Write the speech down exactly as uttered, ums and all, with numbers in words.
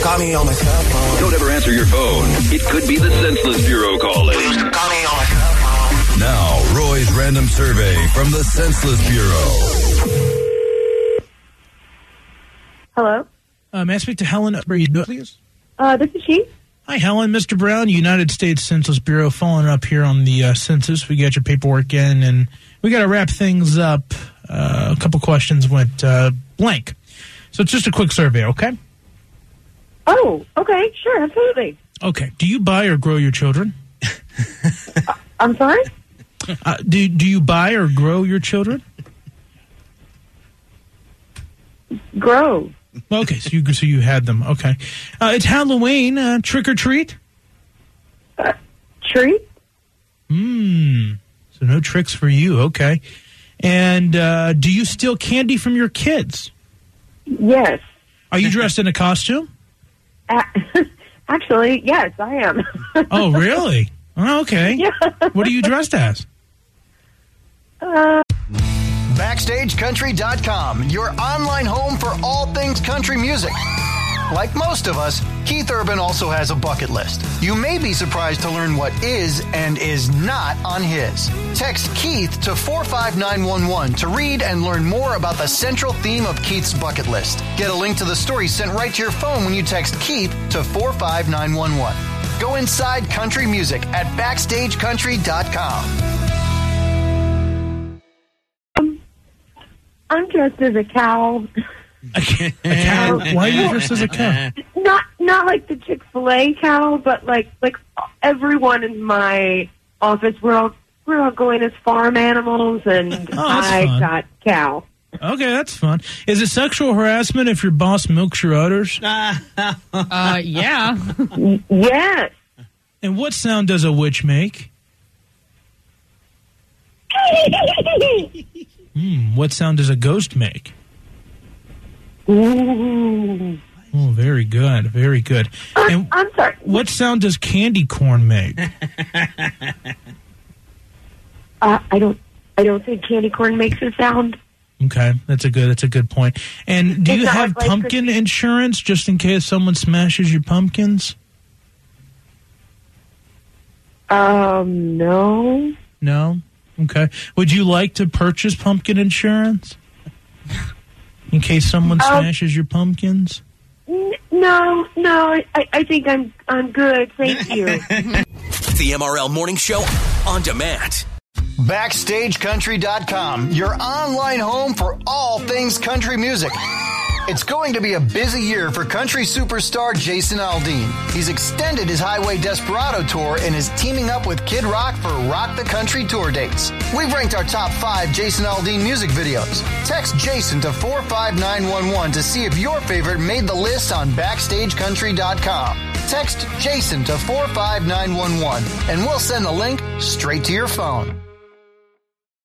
call me on my cell phone. Don't ever answer your phone. It could be the Senseless Bureau calling. You used to call me on my cell phone. Now, Roy's random survey from the Senseless Bureau. Hello? Uh, may I speak to Helen, please? Uh, this is she. Hi, Helen. Mister Brown, United States Census Bureau, following up here on the uh, census. We got your paperwork in, and we got to wrap things up. Uh, a couple questions went uh, blank. So it's just a quick survey, okay? Oh, okay. Sure, absolutely. Okay. Do you buy or grow your children? uh, I'm sorry? Uh, do, do you buy or grow your children? Grow. Okay, so you so you had them. Okay. Uh, it's Halloween. Uh, trick or treat? Uh, treat? Hmm. So no tricks for you. Okay. And uh, do you steal candy from your kids? Yes. Are you dressed in a costume? Uh, actually, yes, I am. Oh, really? Oh, okay. Yeah. What are you dressed as? Uh... Backstage Country dot com, your online home for all things country music. Like most of us, Keith Urban also has a bucket list. You may be surprised to learn what is and is not on his. Text Keith to four five nine one one to read and learn more about the central theme of Keith's bucket list. Get a link to the story sent right to your phone when you text Keith to four five nine one one. Go inside country music at Backstage Country dot com. I'm dressed as a cow. A, a cow? Why are you dressed as a cow? Not not like the Chick-fil-A cow, but like like everyone in my office, we're all we're all going as farm animals, and oh, I fun. got cow. Okay, that's fun. Is it sexual harassment if your boss milks your udders? uh, yeah. Yes. And what sound does a witch make? Hmm, what sound does a ghost make? Ooh. Oh, very good, very good. Uh, and I'm sorry. What sound does candy corn make? uh, I don't. I don't think candy corn makes a sound. Okay, that's a good. That's a good point. And do It's you not have like pumpkin Christmas. insurance just in case someone smashes your pumpkins? Um, no. No. Okay. Would you like to purchase pumpkin insurance in case someone Um, smashes your pumpkins? N- no, no. I, I think I'm I'm good. Thank you. The M R L Morning Show on demand. Backstage Country dot com, your online home for all things country music. It's going to be a busy year for country superstar Jason Aldean. He's extended his Highway Desperado tour and is teaming up with Kid Rock for Rock the Country tour dates. We've ranked our top five Jason Aldean music videos. Text Jason to four five nine one one to see if your favorite made the list on Backstage Country dot com. Text Jason to four five nine one one and we'll send the link straight to your phone.